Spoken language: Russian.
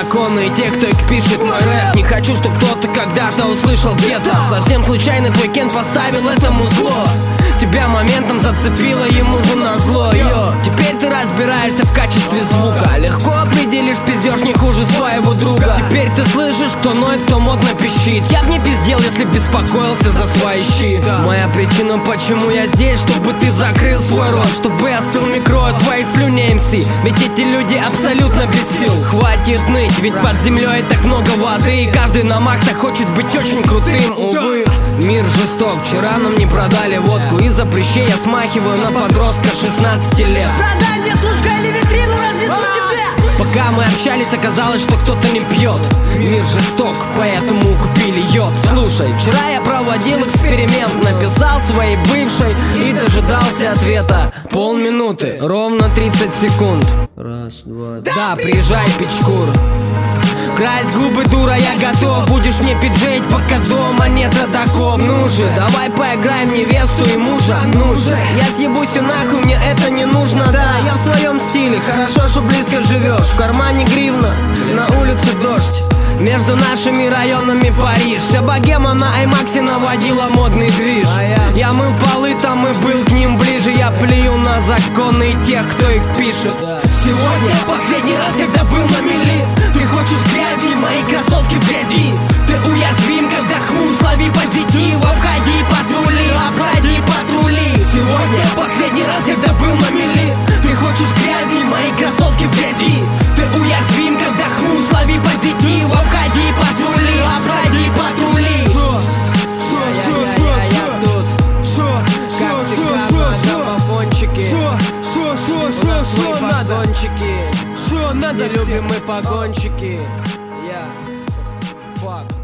законы и те, кто их пишет мой рэп. Не хочу, чтоб кто-то когда-то услышал где-то. Совсем случайно твой Кен поставил этому зло. Тебя моментом зацепило, ему же назло, йо. Теперь ты разбираешься в качестве звука. Легко определишь пиздеж не хуже своего друга. Теперь ты слышишь, кто ноет, кто модно пищит. Я б не пиздел, если беспокоился за свои щи. Моя причина, почему я здесь, чтобы ты закрыл свой рот, чтобы остыл микро от твоих слюней МС. Ведь эти люди абсолютно без сил. Хватит ныть, ведь под землей так много воды, и каждый на максах хочет быть очень крутым, увы. Мир жесток, вчера нам не продали водку. Из-за прыщей я смахиваю на подростка 16 лет. Продай мне, сушка, или витрину разнесу тебе. Пока мы общались, оказалось, что кто-то не пьет. Мир жесток, поэтому купили йод. Слушай, вчера я проводил эксперимент. Написал своей бывшей и дожидался ответа. Полминуты, ровно 30 секунд. Раз, два, да, приезжай, пичкур. Крась губы, дура, я готов. Будешь мне пиджеить, пока дома нет родаков. Ну же, давай поиграем невесту и мужа. Ну же, я съебусь и нахуй, мне это не нужно. Да, я в своем стиле, хорошо, что близко живешь. В кармане гривна, на улице дождь. Между нашими районами Париж. Вся богема на Аймаксе наводила модный движ. Я мыл полы там и был к ним ближе. Я плюю на законы тех, кто их пишет. Сегодня последний раз, когда был на мели. Ты хочешь грязи, мои кроссовки в грязи. Ты уязвим, когда хмуз, лови позитив. Обходи патрули, обходи патрули. Сегодня последний раз, когда был на мели. Ты хочешь грязи, мои кроссовки в грязи. Ты уязвим, когда хмуз, лови позитив. Обходи патрули, обходи патрули. Я тут, как всегда, на гомофончике. У нас свои погончики. Не любим мы погончики. Fuck.